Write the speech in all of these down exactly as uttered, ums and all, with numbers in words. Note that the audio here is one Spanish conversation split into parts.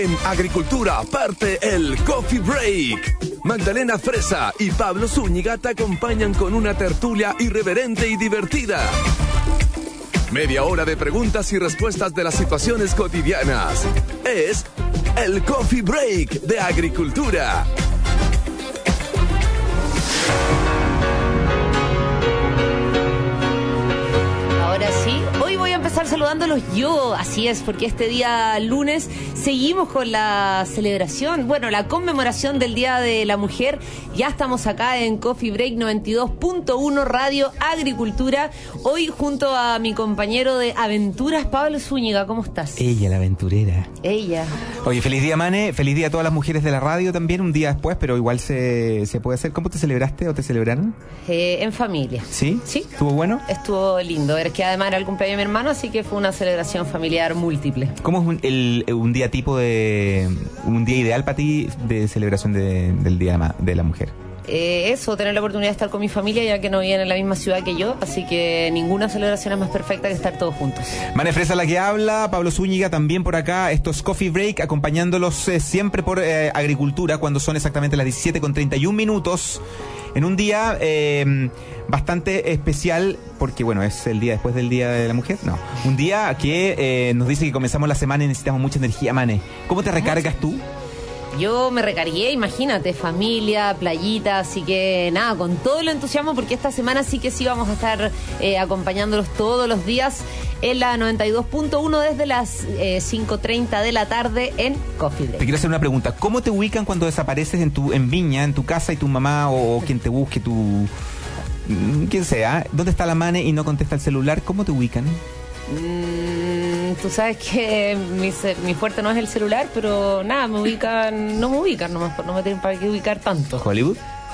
En Agricultura parte el Coffee Break. Magdalena Fresa y Pablo Zúñiga te acompañan con una tertulia irreverente y divertida. Media hora de preguntas y respuestas de las situaciones cotidianas. Es el Coffee Break de Agricultura. Ahora sí, hoy voy a empezar saludándolos yo, así es, porque este día lunes seguimos con la celebración, bueno, la conmemoración del Día de la Mujer. Ya estamos acá en Coffee Break noventa y dos punto uno Radio Agricultura, hoy junto a mi compañero de aventuras, Pablo Zúñiga. ¿Cómo estás? Ella, la aventurera. Ella. Oye, feliz día, Mane, feliz día a todas las mujeres de la radio también, un día después, pero igual se, se puede hacer. ¿Cómo te celebraste o te celebraron? Eh, en familia. ¿Sí? Sí. ¿Estuvo bueno? Estuvo lindo, es que además era el cumpleaños de mi hermano, así que fue una celebración familiar múltiple. ¿Cómo es un, el, un día tipo de... un día ideal para ti de celebración de, del Día de la Mujer? Eh, eso, tener la oportunidad de estar con mi familia, ya que no viven en la misma ciudad que yo, así que ninguna celebración es más perfecta que estar todos juntos. Mane Fresa la que habla, Pablo Zúñiga también por acá. Esto es Coffee Break, acompañándolos eh, siempre por eh, Agricultura, cuando son exactamente las diecisiete con treinta y un minutos, en un día eh, bastante especial, porque bueno, es el día después del Día de la Mujer, no, un día que eh, nos dice que comenzamos la semana y necesitamos mucha energía. Mane, ¿cómo te recargas tú? Yo me recargué, imagínate, familia, playita, así que nada, con todo el entusiasmo, porque esta semana sí que sí vamos a estar eh, acompañándolos todos los días en la noventa y dos punto uno desde las eh, cinco treinta de la tarde en Coffee Break. Te quiero hacer una pregunta, ¿cómo te ubican cuando desapareces en tu en Viña, en tu casa, y tu mamá o, o quien te busque, tu quien sea, dónde está la Mane y no contesta el celular? ¿Cómo te ubican? Mm, tú sabes que mi, mi fuerte no es el celular, pero nada, me ubican, no me ubican nomás, no me tienen para qué ubicar tanto. ¿Hollywood?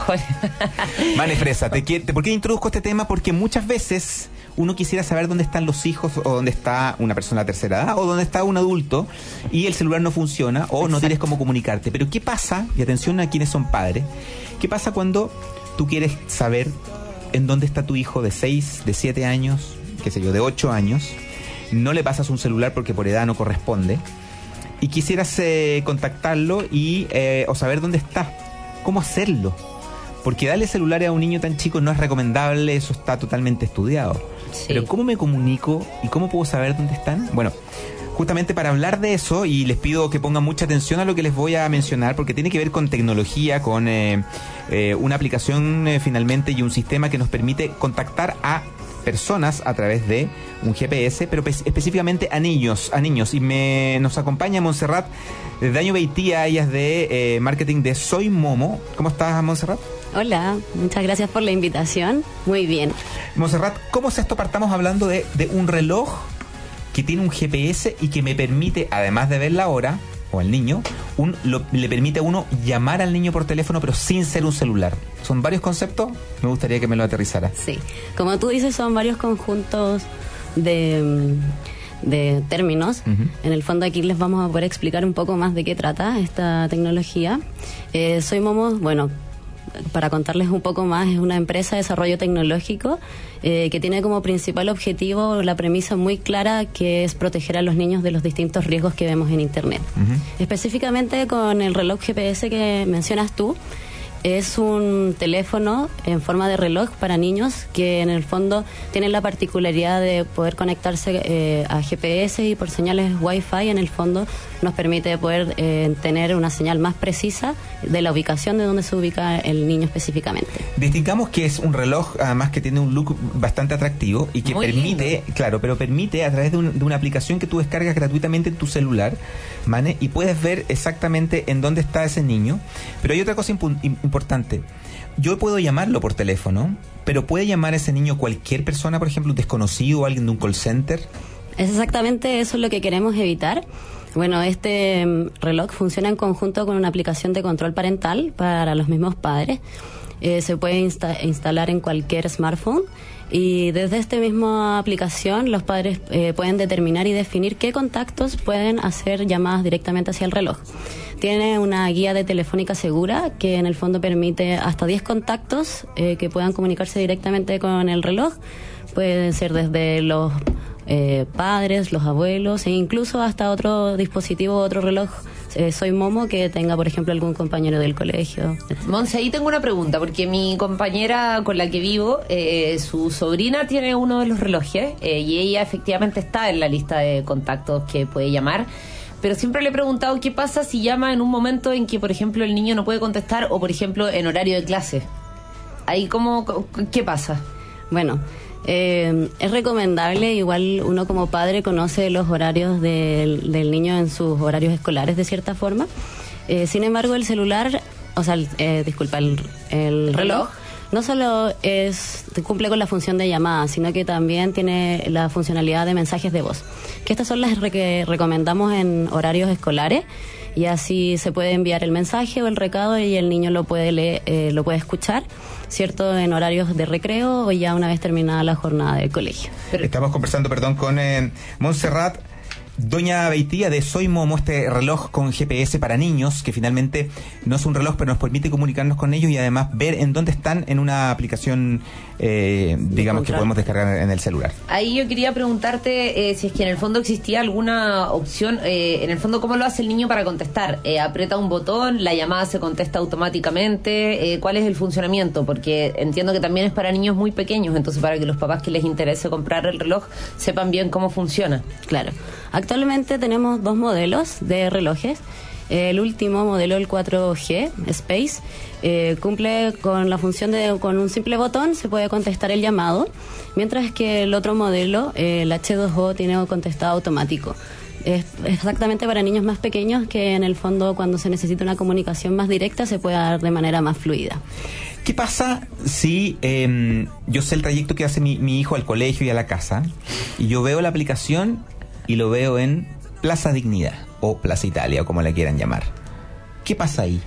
Mane Fresa, te, te, ¿por qué introduzco este tema? Porque muchas veces uno quisiera saber dónde están los hijos, o dónde está una persona de tercera edad, o dónde está un adulto, y el celular no funciona, o Exacto. no tienes cómo comunicarte. Pero ¿qué pasa? Y atención a quienes son padres. ¿Qué pasa cuando tú quieres saber en dónde está tu hijo de seis, de siete años, qué sé yo, de ocho años? No le pasas un celular porque por edad no corresponde, y quisieras eh, contactarlo y eh, o saber dónde está. ¿Cómo hacerlo? Porque darle celulares a un niño tan chico no es recomendable, eso está totalmente estudiado. Sí. Pero ¿cómo me comunico y cómo puedo saber dónde están? Bueno, justamente para hablar de eso, y les pido que pongan mucha atención a lo que les voy a mencionar, porque tiene que ver con tecnología, con eh, eh, una aplicación eh, finalmente y un sistema que nos permite contactar a personas a través de un G P S, pero específicamente a niños, a niños. Y me nos acompaña Montserrat Daño Beitía, ella es de eh, marketing de Soy Momo. ¿Cómo estás, Montserrat? Hola, muchas gracias por la invitación. Muy bien. Montserrat, ¿cómo es esto? Partamos hablando de, de un reloj que tiene un G P S y que me permite, además de ver la hora, o al niño, un, lo, le permite a uno llamar al niño por teléfono, pero sin ser un celular. Son varios conceptos, me gustaría que me lo aterrizara. Sí, como tú dices, son varios conjuntos de, de términos. Uh-huh. En el fondo aquí les vamos a poder explicar un poco más de qué trata esta tecnología. Eh, Soy Momo, bueno, para contarles un poco más, es una empresa de desarrollo tecnológico eh, que tiene como principal objetivo la premisa muy clara, que es proteger a los niños de los distintos riesgos que vemos en Internet. Uh-huh. Específicamente con el reloj G P S que mencionas tú, es un teléfono en forma de reloj para niños que en el fondo tiene la particularidad de poder conectarse eh, a G P S, y por señales Wi-Fi en el fondo nos permite poder eh, tener una señal más precisa de la ubicación de donde se ubica el niño específicamente. Distingamos que es un reloj además que tiene un look bastante atractivo y que Muy permite, lindo. claro, pero permite a través de, un, de una aplicación que tú descargas gratuitamente en tu celular, Mane, y puedes ver exactamente en dónde está ese niño. Pero hay otra cosa impu- importante. Yo puedo llamarlo por teléfono, pero ¿puede llamar a ese niño cualquier persona, por ejemplo, un desconocido o alguien de un call center? Es exactamente eso lo que queremos evitar. Bueno, este um, reloj funciona en conjunto con una aplicación de control parental para los mismos padres. Eh, se puede insta- instalar en cualquier smartphone, y desde esta misma aplicación los padres eh, pueden determinar y definir qué contactos pueden hacer llamadas directamente hacia el reloj. Tiene una guía de telefónica segura que en el fondo permite hasta diez contactos eh, que puedan comunicarse directamente con el reloj. Pueden ser desde los eh, padres, los abuelos e incluso hasta otro dispositivo, otro reloj eh, Soy Momo que tenga, por ejemplo, algún compañero del colegio. Monse, ahí tengo una pregunta, porque mi compañera con la que vivo, eh, su sobrina tiene uno de los relojes eh, y ella efectivamente está en la lista de contactos que puede llamar, pero siempre le he preguntado qué pasa si llama en un momento en que, por ejemplo, el niño no puede contestar o, por ejemplo, en horario de clase. Ahí, ¿cómo, qué pasa? Bueno, eh, es recomendable, igual uno como padre conoce los horarios del, del niño en sus horarios escolares de cierta forma. Eh, sin embargo, el celular, o sea, el, eh, disculpa, el, el reloj, no solo es cumple con la función de llamada, sino que también tiene la funcionalidad de mensajes de voz, que estas son las re- que recomendamos en horarios escolares, y así se puede enviar el mensaje o el recado y el niño lo puede leer, eh, lo puede escuchar, ¿cierto?, en horarios de recreo o ya una vez terminada la jornada del colegio. Pero estamos conversando, perdón, con eh, Montserrat, doña Beitía de Soy Momo, este reloj con G P S para niños, que finalmente no es un reloj, pero nos permite comunicarnos con ellos y además ver en dónde están en una aplicación, eh, digamos, que podemos descargar en el celular. Ahí yo quería preguntarte eh, si es que en el fondo existía alguna opción, eh, en el fondo, ¿cómo lo hace el niño para contestar? Eh, ¿Aprieta un botón, la llamada se contesta automáticamente? Eh, ¿Cuál es el funcionamiento? Porque entiendo que también es para niños muy pequeños, entonces para que los papás que les interese comprar el reloj sepan bien cómo funciona. Claro. Actualmente tenemos dos modelos de relojes. El último modelo, el cuatro G Space, eh, cumple con la función de con un simple botón se puede contestar el llamado, mientras que el otro modelo, eh, el H dos O, tiene contestado automático. Es exactamente para niños más pequeños, que en el fondo cuando se necesita una comunicación más directa se puede dar de manera más fluida. ¿Qué pasa si eh, yo sé el trayecto que hace mi, mi hijo al colegio y a la casa y yo veo la aplicación y lo veo en Plaza Dignidad o Plaza Italia, o como la quieran llamar? ¿Qué pasa ahí?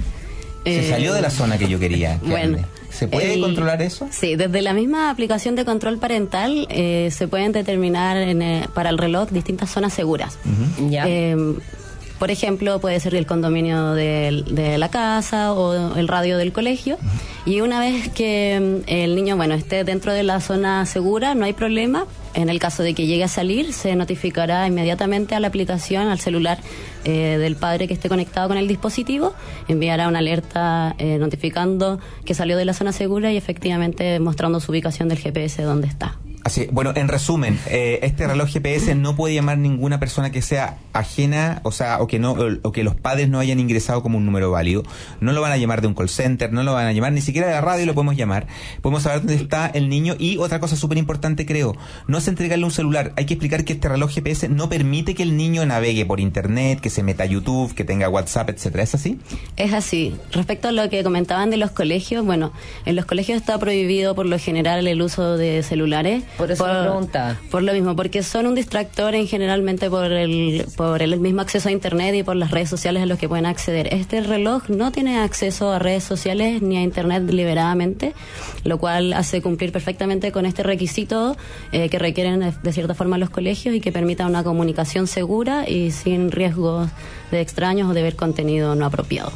Se eh, salió de la zona que yo quería que bueno, ande. ¿Se puede el, controlar eso? Sí, desde la misma aplicación de control parental eh, se pueden determinar en, eh, para el reloj distintas zonas seguras. Uh-huh. Ya. Eh, Por ejemplo, puede ser el condominio de, de la casa o el radio del colegio. Y una vez que el niño, bueno, esté dentro de la zona segura, no hay problema. En el caso de que llegue a salir, se notificará inmediatamente a la aplicación, al celular eh, del padre que esté conectado con el dispositivo. Enviará una alerta eh, notificando que salió de la zona segura y efectivamente mostrando su ubicación del G P S donde está. Así, bueno, en resumen, eh, este reloj G P S no puede llamar ninguna persona que sea ajena, o sea, o que no, o, o que los padres no hayan ingresado como un número válido. No lo van a llamar de un call center, no lo van a llamar ni siquiera de la radio, lo podemos llamar. Podemos saber dónde está el niño. Y otra cosa súper importante, creo, no es entregarle un celular. Hay que explicar que este reloj G P S no permite que el niño navegue por internet, que se meta a YouTube, que tenga WhatsApp, etcétera. ¿Es así? Es así. Respecto a lo que comentaban de los colegios, bueno, en los colegios está prohibido por lo general el uso de celulares. Por eso por, me preguntaba. Por lo mismo, porque son un distractor en generalmente por el por el mismo acceso a internet y por las redes sociales a los que pueden acceder. Este reloj no tiene acceso a redes sociales ni a internet deliberadamente, lo cual hace cumplir perfectamente con este requisito eh, que requieren de, de cierta forma los colegios y que permita una comunicación segura y sin riesgos de extraños o de ver contenido no apropiado.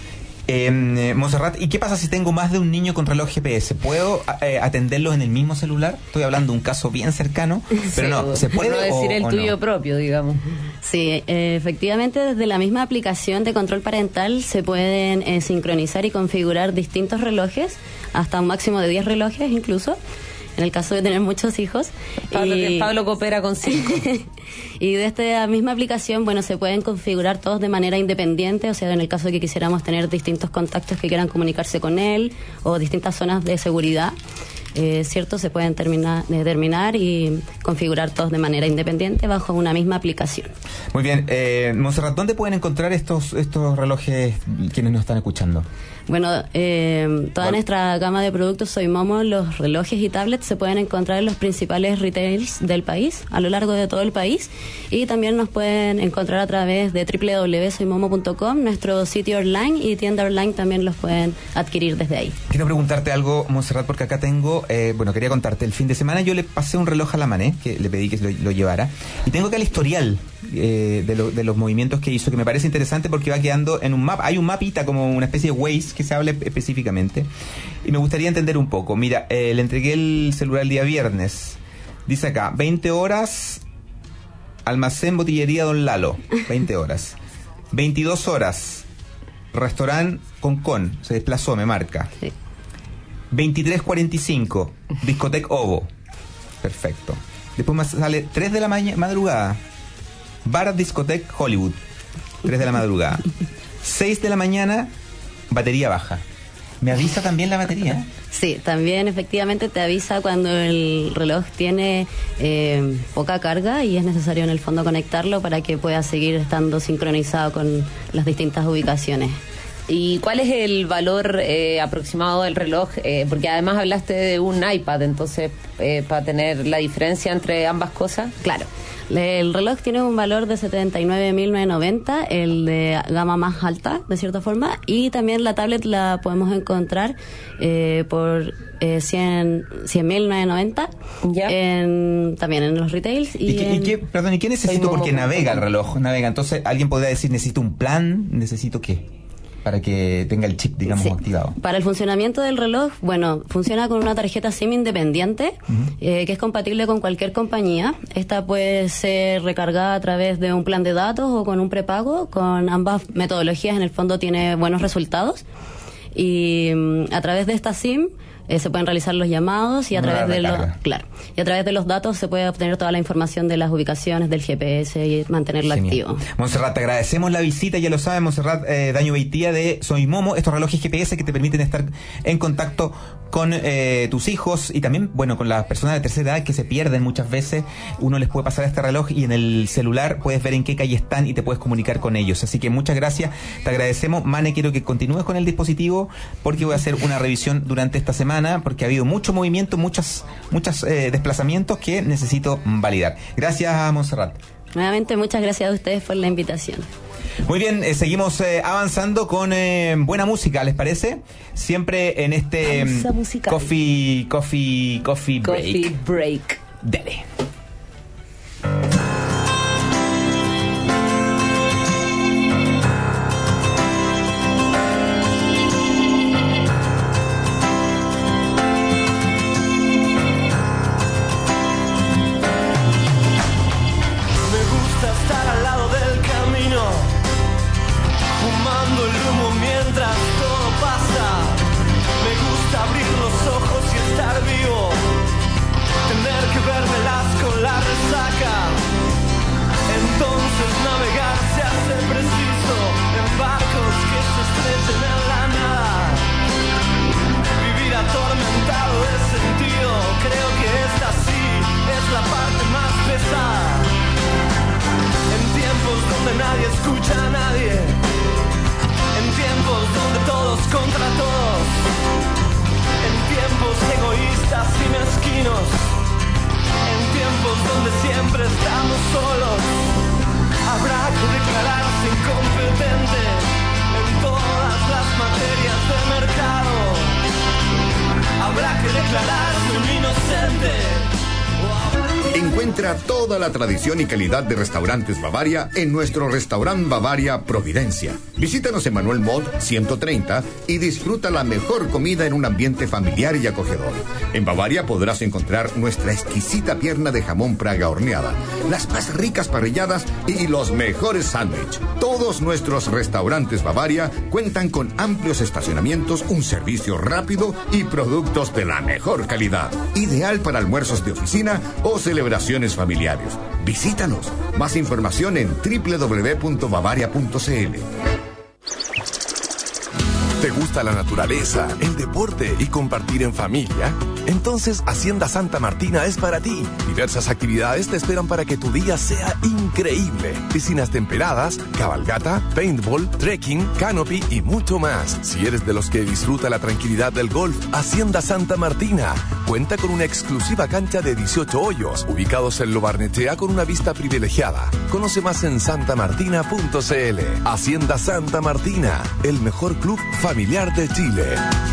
Eh, Montserrat, ¿y qué pasa si tengo más de un niño con reloj G P S? ¿Puedo eh, atenderlos en el mismo celular? Estoy hablando de un caso bien cercano, pero sí, no, ¿se puede no decir o, el o tuyo no? propio, digamos? Sí, eh, efectivamente desde la misma aplicación de control parental se pueden eh, sincronizar y configurar distintos relojes, hasta un máximo de diez relojes incluso, en el caso de tener muchos hijos. Pablo, y... Pablo coopera con cinco. Y de esta misma aplicación, bueno, se pueden configurar todos de manera independiente, o sea, en el caso de que quisiéramos tener distintos contactos que quieran comunicarse con él o distintas zonas de seguridad, eh, ¿cierto? Se pueden terminar, determinar y configurar todos de manera independiente bajo una misma aplicación. Muy bien. Eh, Montserrat, ¿dónde pueden encontrar estos, estos relojes quienes nos están escuchando? Bueno, eh, toda ¿Cuál? nuestra gama de productos Soy Momo, los relojes y tablets se pueden encontrar en los principales retails del país, a lo largo de todo el país, y también nos pueden encontrar a través de doble u doble u doble u punto soy momo punto com, nuestro sitio online, y tienda online también los pueden adquirir desde ahí. Quiero preguntarte algo, Montserrat, porque acá tengo, eh, bueno, quería contarte, el fin de semana yo le pasé un reloj a la Mané, que le pedí que lo, lo llevara, y tengo acá el historial eh, de, lo, de los movimientos que hizo, que me parece interesante porque va quedando en un mapa, hay un mapita como una especie de Waze que se hable específicamente, y me gustaría entender un poco. Mira, eh, le entregué el celular el día viernes, Dice acá, veinte horas, almacén botillería Don Lalo, veinte horas. veintidós horas, restaurante Concon, se desplazó, me marca. Sí. veintitrés cuarenta y cinco, discoteca Ovo. Perfecto. Después me sale tres de la mañana, madrugada, bar discoteca Hollywood, tres de la madrugada. seis de la mañana, batería baja. ¿Me avisa también la batería? Sí, también efectivamente te avisa cuando el reloj tiene eh, poca carga y es necesario en el fondo conectarlo para que pueda seguir estando sincronizado con las distintas ubicaciones. ¿Y cuál es el valor eh, aproximado del reloj? Eh, porque además hablaste de un iPad, entonces, eh, para tener la diferencia entre ambas cosas. Claro. El reloj tiene un valor de setenta y nueve mil novecientos noventa, el de gama más alta, de cierta forma, y también la tablet la podemos encontrar eh, por eh, cien mil novecientos noventa, ¿ya? En, también en los retails. ¿Y, ¿Y, qué, en... y qué, perdón, ¿y qué necesito? Porque navega el reloj, navega. Entonces, alguien podría decir, necesito un plan, necesito qué, para que tenga el chip, digamos, sí. activado. Para el funcionamiento del reloj, bueno, funciona con una tarjeta SIM independiente, uh-huh. eh, que es compatible con cualquier compañía. Esta puede ser recargada a través de un plan de datos o con un prepago. Con ambas metodologías, en el fondo, tiene buenos resultados. Y um, a través de esta SIM eh, se pueden realizar los llamados y a no través de los claro y a través de los datos se puede obtener toda la información de las ubicaciones del G P S y mantenerlo Genial. activo. Montserrat, te agradecemos la visita, ya lo saben, Montserrat eh, Daño Beitía de Soy Momo, estos relojes G P S que te permiten estar en contacto con eh, tus hijos y también, bueno, con las personas de tercera edad que se pierden muchas veces. Uno les puede pasar este reloj y en el celular puedes ver en qué calle están y te puedes comunicar con ellos. Así que muchas gracias, te agradecemos. Mane, quiero que continúes con el dispositivo porque voy a hacer una revisión durante esta semana porque ha habido mucho movimiento, muchas, muchos eh, desplazamientos que necesito validar. Gracias, Montserrat. Nuevamente, muchas gracias a ustedes por la invitación. Muy bien, eh, seguimos eh, avanzando con eh, buena música, ¿les parece? Siempre en este coffee, coffee, coffee break. Coffee break. Dale. Nadie escucha a nadie, en tiempos donde todos contra todos, en tiempos egoístas y mezquinos, en tiempos donde siempre estamos solos, habrá que declararse incompetente en todas las materias del mercado, habrá que declararse un inocente. Encuentra toda la tradición y calidad de Restaurantes Bavaria en nuestro Restaurant Bavaria Providencia. Visítanos en Manuel Montt ciento treinta y disfruta la mejor comida en un ambiente familiar y acogedor. En Bavaria podrás encontrar nuestra exquisita pierna de jamón Praga horneada, las más ricas parrilladas y los mejores sándwiches. Todos nuestros restaurantes Bavaria cuentan con amplios estacionamientos, un servicio rápido y productos de la mejor calidad. Ideal para almuerzos de oficina o celebraciones familiares. Visítanos. Más información en doble u doble u doble u punto bavaria punto c l. ¿Te gusta la naturaleza, el deporte y compartir en familia? Entonces Hacienda Santa Martina es para ti. Diversas actividades te esperan para que tu día sea increíble. Piscinas temperadas, cabalgata, paintball, trekking, canopy y mucho más. Si eres de los que disfruta la tranquilidad del golf, Hacienda Santa Martina cuenta con una exclusiva cancha de dieciocho hoyos, ubicados en Lo Barnechea con una vista privilegiada. Conoce más en santa martina punto c l. Hacienda Santa Martina, el mejor club familiar de Chile.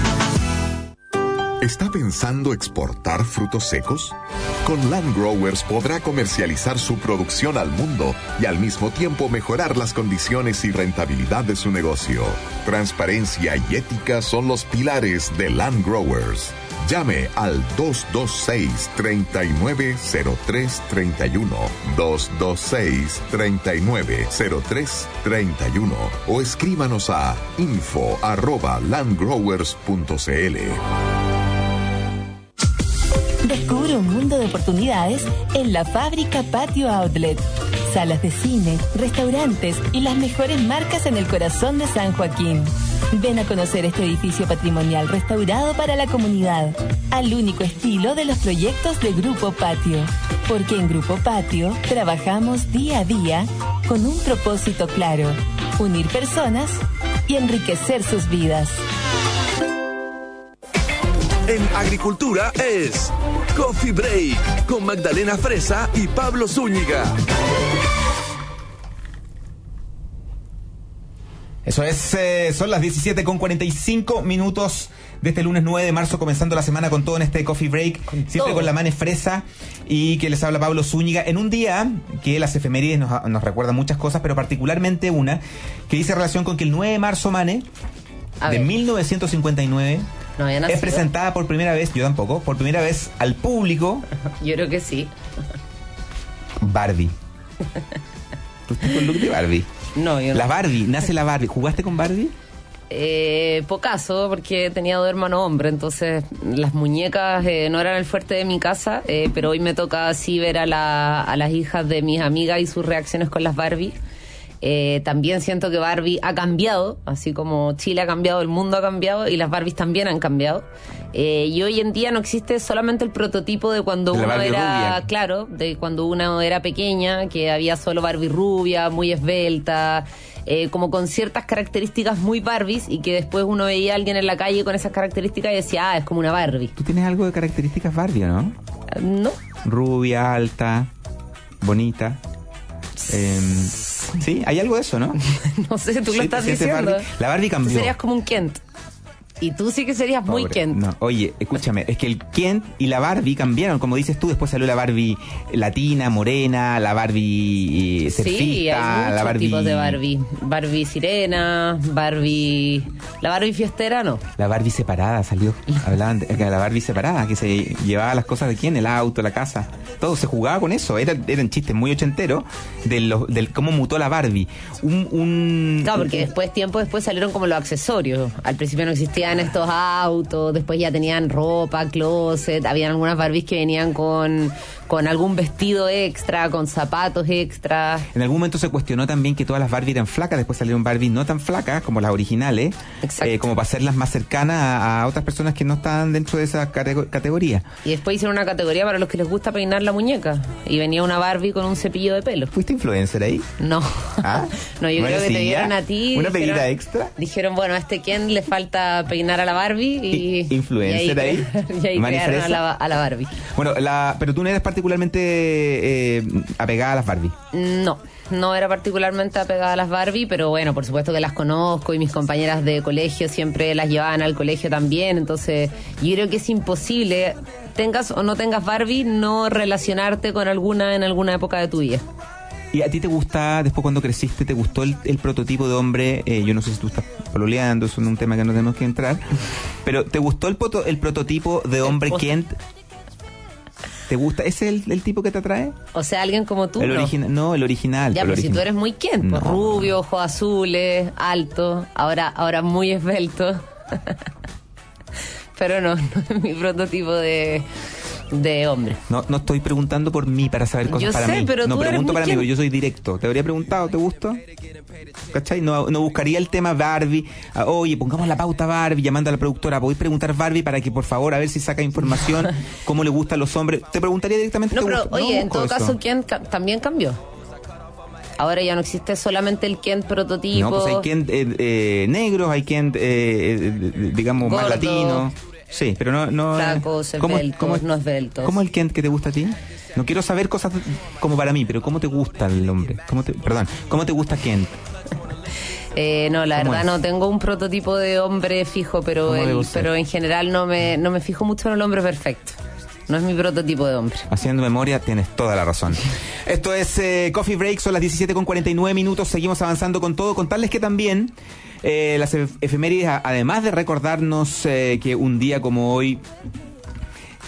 ¿Está pensando exportar frutos secos? Con Land Growers podrá comercializar su producción al mundo y al mismo tiempo mejorar las condiciones y rentabilidad de su negocio. Transparencia y ética son los pilares de Land Growers. Llame al dos dos seis, tres nueve cero tres tres uno, dos dos seis, tres nueve cero tres tres uno o escríbanos a info arroba landgrowers punto cl. Descubre un mundo de oportunidades en la Fábrica Patio Outlet. Salas de cine, restaurantes y las mejores marcas en el corazón de San Joaquín. Ven a conocer este edificio patrimonial restaurado para la comunidad, al único estilo de los proyectos de Grupo Patio. Porque en Grupo Patio trabajamos día a día con un propósito claro: unir personas y enriquecer sus vidas. En agricultura es Coffee Break con Magdalena Fresa y Pablo Zúñiga. Eso es, eh, son las diecisiete con cuarenta y cinco minutos de este lunes nueve de marzo, comenzando la semana con todo en este Coffee Break, con siempre todo. Con la Mane Fresa y que les habla Pablo Zúñiga, en un día que las efemérides nos, nos recuerdan muchas cosas, pero particularmente una que dice relación con que el nueve de marzo, Mane, de mil novecientos cincuenta y nueve, no es presentada por primera vez, yo tampoco, por primera vez al público. Yo creo que sí. Barbie. ¿Tú estás con look de Barbie? No, yo no. La Barbie, nace la Barbie. ¿Jugaste con Barbie? Eh, pocaso, porque tenía dos hermanos hombres, entonces las muñecas eh, no eran el fuerte de mi casa, eh, pero hoy me toca así ver a, la, a las hijas de mis amigas y sus reacciones con las Barbie. Eh, también siento que Barbie ha cambiado, así como Chile ha cambiado, el mundo ha cambiado y las Barbies también han cambiado. Eh, y hoy en día no existe solamente el prototipo de cuando de uno era, rubia. Claro, de cuando uno era pequeña, que había solo Barbie rubia, muy esbelta, eh, como con ciertas características muy Barbies, y que después uno veía a alguien en la calle con esas características y decía, ah, es como una Barbie. ¿Tú tienes algo de características Barbie, no? Uh, no. Rubia, alta, bonita. Eh, sí, hay algo de eso, ¿no? No sé, tú sí, lo estás diciendo. Barbie. La Barbie cambió. Tú serías como un Kent. Y tú sí que serías Pobre. muy Kent. No, oye, escúchame, es que el Kent y la Barbie cambiaron, como dices tú, después salió la Barbie latina, morena, la Barbie eh, surfista, sí, hay muchos la Barbie... tipos de Barbie. Barbie sirena, Barbie... La Barbie fiestera, no. La Barbie separada salió, hablaban de la Barbie separada, que se llevaba las cosas de quién, el auto, la casa, todo, se jugaba con eso, era, eran chistes muy ochenteros del, del cómo mutó la Barbie. Un, un, claro, porque después, tiempo después salieron como los accesorios. Al principio no existían estos autos, después ya tenían ropa, closet, habían algunas Barbies que venían con, con algún vestido extra, con zapatos extra. En algún momento se cuestionó también que todas las Barbies eran flacas, después salieron Barbies no tan flacas como las originales, eh, como para hacerlas más cercanas a, a otras personas que no estaban dentro de esa cate- categoría. Y después hicieron una categoría para los que les gusta peinar la muñeca, y venía una Barbie con un cepillo de pelo. ¿Fuiste influencer ahí? No. ¿Ah? No, yo ¿No creo que decía? te dieron a ti. ¿Una dijeron, peguita extra? Dijeron, bueno, a este Ken le falta peinar a la Barbie y... ¿Influencer y ahí? ahí? Y ahí ¿Mani crearon a Fresa? la, a la Barbie. Bueno, la, pero tú no eres particularmente eh, apegada a las Barbie. No, no era particularmente apegada a las Barbie, pero bueno, por supuesto que las conozco y mis compañeras de colegio siempre las llevaban al colegio también, entonces yo creo que es imposible, tengas o no tengas Barbie, no relacionarte con alguna en alguna época de tu vida. ¿Y a ti te gusta, después cuando creciste, te gustó el, el prototipo de hombre? Eh, yo no sé si tú estás pololeando, eso es un tema que no tenemos que entrar, pero ¿te gustó el, poto, el prototipo de hombre Kent? ¿Te gusta? ¿Ese es el, el tipo que te atrae? O sea, alguien como tú, el no. Origina- no, el original. Ya, el pero original. si tú eres muy Kent, pues, No. rubio, ojos azules, alto, ahora, ahora muy esbelto. Pero no, no es mi prototipo de... de hombre. No, no estoy preguntando por mí para saber cosas Yo para sé, mí. pero no tú eres pregunto muy para mí, Ken. porque yo soy directo. Te habría preguntado, ¿te gustó? ¿Cachai? No, no buscaría el tema Barbie. Ah, oye, pongamos la pauta Barbie, llamando a la productora. ¿Podéis preguntar Barbie para que, por favor, a ver si saca información, cómo le gustan los hombres? Te preguntaría directamente. No, ¿te pero gusta? oye, No en busco todo eso. caso, Ken ca- también cambió. Ahora ya no existe solamente el Ken prototipo. No, pues hay Ken eh, eh, negros, hay Ken, eh, eh, digamos, más Gordo. latinos. Sí, pero no... no Flacos, ¿cómo- esbeltos, cómo- no esbeltos. ¿Cómo es el Kent que te gusta a ti? No quiero saber cosas como para mí, pero ¿cómo te gusta el hombre? ¿Cómo te, perdón, ¿cómo te gusta Kent? Eh, no, la ¿Cómo verdad es? no tengo un prototipo de hombre fijo, pero ¿Cómo el- debo ser? pero en general no me no me fijo mucho en el hombre perfecto. No es mi prototipo de hombre. Haciendo memoria, tienes toda la razón. Esto es eh, Coffee Break, son las diecisiete con cuarenta y nueve minutos, seguimos avanzando con todo. Contarles que también eh, las ef- efemérides, a- además de recordarnos eh, que un día como hoy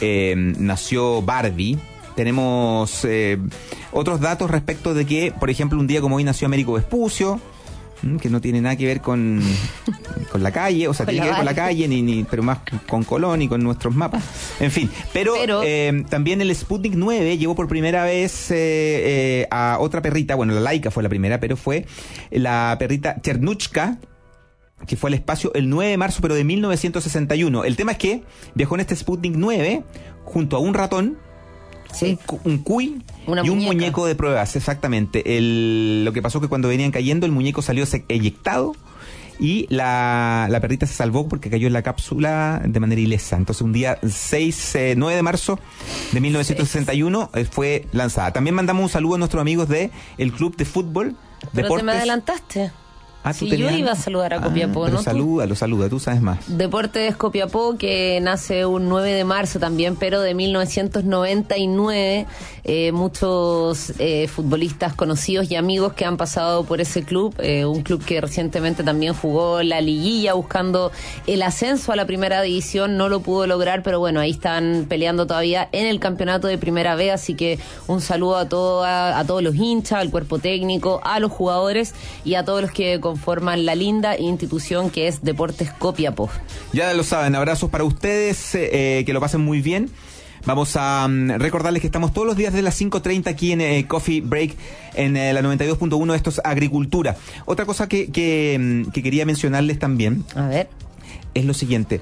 eh, nació Barbie. Tenemos eh, otros datos respecto de que, por ejemplo, un día como hoy nació Américo Vespucio, que no tiene nada que ver con, con la calle, o sea, con tiene que ver con la Barbie. calle, ni, ni, pero más con Colón y con nuestros mapas. En fin, pero, Pero- eh, también el Sputnik nueve llevó por primera vez eh, eh, a otra perrita, bueno, la Laika fue la primera, pero fue la perrita Chernuchka, que fue al espacio el nueve de marzo, pero de mil novecientos sesenta y uno. El tema es que viajó en este Sputnik nueve junto a un ratón, Sí. un, cu- un cuy Una y un muñeca. muñeco de pruebas, exactamente. El, lo que pasó que cuando venían cayendo, el muñeco salió se- eyectado y la, la perrita se salvó porque cayó en la cápsula de manera ilesa. Entonces un día seis, eh, nueve de marzo de mil novecientos sesenta y uno eh, fue lanzada. También mandamos un saludo a nuestros amigos de el Club de Fútbol Pero Deportes. te me adelantaste. Ah, ¿tú Sí, yo tenías? iba a saludar a Copiapó, Ah, pero ¿no? Tú- saluda, lo saluda, tú sabes más. Deportes Copiapó, que nace un nueve de marzo también, pero de mil novecientos noventa y nueve. Eh, muchos eh, futbolistas conocidos y amigos que han pasado por ese club, eh, un club que recientemente también jugó la liguilla buscando el ascenso a la primera división, no lo pudo lograr, pero bueno, ahí están peleando todavía en el campeonato de primera B, así que un saludo a, toda, a todos los hinchas, al cuerpo técnico, a los jugadores y a todos los que conforman la linda institución que es Deportes Copiapó. Ya lo saben, abrazos para ustedes, eh, que lo pasen muy bien. Vamos a um, recordarles que estamos todos los días de las cinco treinta aquí en eh, Coffee Break en eh, la noventa y dos punto uno. Esto es Agricultura. Otra cosa que, que, mm, que quería mencionarles también A ver, es lo siguiente.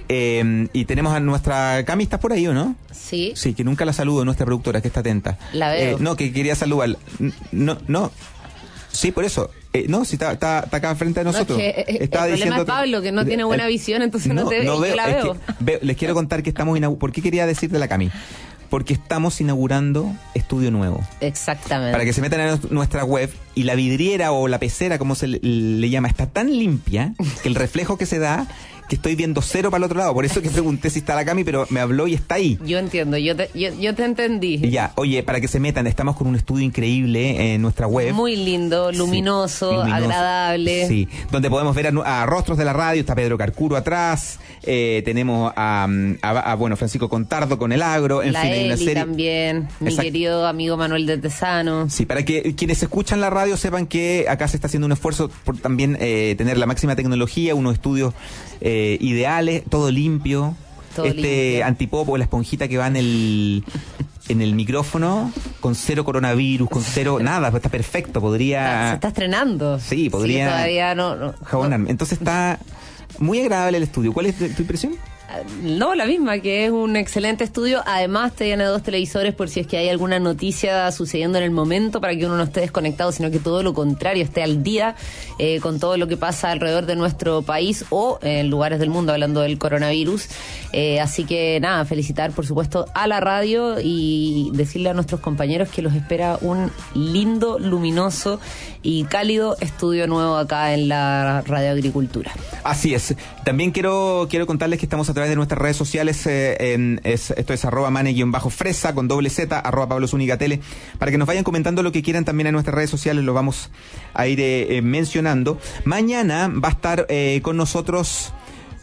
Eh, y tenemos a nuestra Cami, ¿estás por ahí o no? sí, Sí, que nunca la saludo, nuestra productora, que está atenta. La veo. Eh, no, que quería saludar. N- No, no. Sí, por eso. Eh, no, si está, está, está acá frente a nosotros. No, es que, eh, Estaba el problema diciendo es Pablo, que no tiene buena visión, entonces no te ve, yo la es veo. que veo- Les quiero contar que estamos inaugurando. ¿Por qué quería decir de la Cami? Porque estamos inaugurando estudio nuevo. Exactamente. Para que se metan a nu- nuestra web y la vidriera o la pecera, como se le, le llama, está tan limpia que el reflejo que se da, que estoy viendo cero para el otro lado. Por eso que pregunté si está la Cami, pero me habló y está ahí. Yo entiendo, yo te, yo, yo te entendí. Y ya, oye, para que se metan, estamos con un estudio increíble en nuestra web. Muy lindo, Sí, luminoso, luminoso. agradable. Sí, donde podemos ver a, nu- a rostros de la radio, está Pedro Carcuro atrás, eh, tenemos a, a- a, bueno, Francisco Contardo con el agro, en la fin, hay una Eli serie. también, mi Exacto. querido amigo Manuel de Tesano. Sí, para que quienes escuchan la radio sepan que acá se está haciendo un esfuerzo por también eh, tener la máxima tecnología, unos estudios eh, ideales, todo limpio. Todo este limpio. antipop o la esponjita que va en el en el micrófono con cero coronavirus, con cero nada, pues está perfecto, podría Se está estrenando. Sí, podría todavía no, no, jabonarme. Entonces está muy agradable el estudio. ¿Cuál es tu tu impresión? No, la misma, que es un excelente estudio. Además, te tiene dos televisores por si es que hay alguna noticia sucediendo en el momento para que uno no esté desconectado, sino que todo lo contrario, esté al día eh, con todo lo que pasa alrededor de nuestro país o en lugares del mundo, hablando del coronavirus. Eh, así que nada, felicitar por supuesto a la radio y decirle a nuestros compañeros que los espera un lindo, luminoso y cálido estudio nuevo acá en la Radio Agricultura. Así es. También quiero quiero contarles que estamos a través de nuestras redes sociales. Eh, en, es, esto es arroba mane-fresa con doble Z, arroba Pablo Zúñiga Tele, para que nos vayan comentando lo que quieran también en nuestras redes sociales. Lo vamos a ir eh, eh, mencionando. Mañana va a estar eh, con nosotros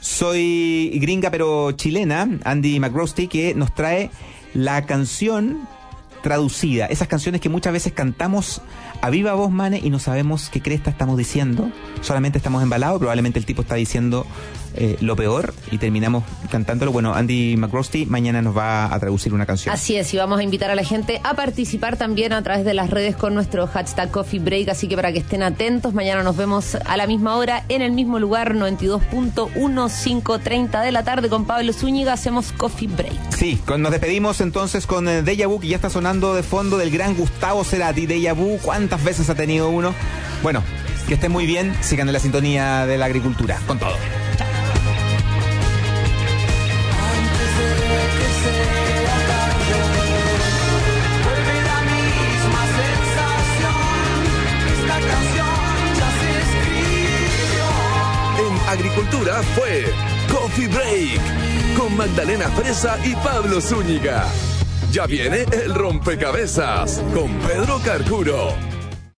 Soy Gringa pero Chilena, Andy McRosty, que nos trae la canción traducida. Esas canciones que muchas veces cantamos a viva voz, Mane, y no sabemos qué cresta estamos diciendo. Solamente estamos embalados. Probablemente el tipo está diciendo eh, lo peor y terminamos cantándolo. Bueno, Andy McRosty mañana nos va a traducir una canción. Así es, y vamos a invitar a la gente a participar también a través de las redes con nuestro hashtag Coffee Break, así que para que estén atentos, mañana nos vemos a la misma hora, en el mismo lugar, noventa y dos punto uno, cinco treinta de la tarde, con Pablo Zúñiga, hacemos Coffee Break. Sí, con, nos despedimos entonces con eh, Deja Vu, que ya está sonando de fondo, del gran Gustavo Cerati. Deja Vu, ¿cuántas veces ha tenido uno? Bueno, que estén muy bien, sigan en la sintonía de la agricultura, con todo. En Agricultura fue Coffee Break con Magdalena Fresa y Pablo Zúñiga. Ya viene el rompecabezas con Pedro Carcuro.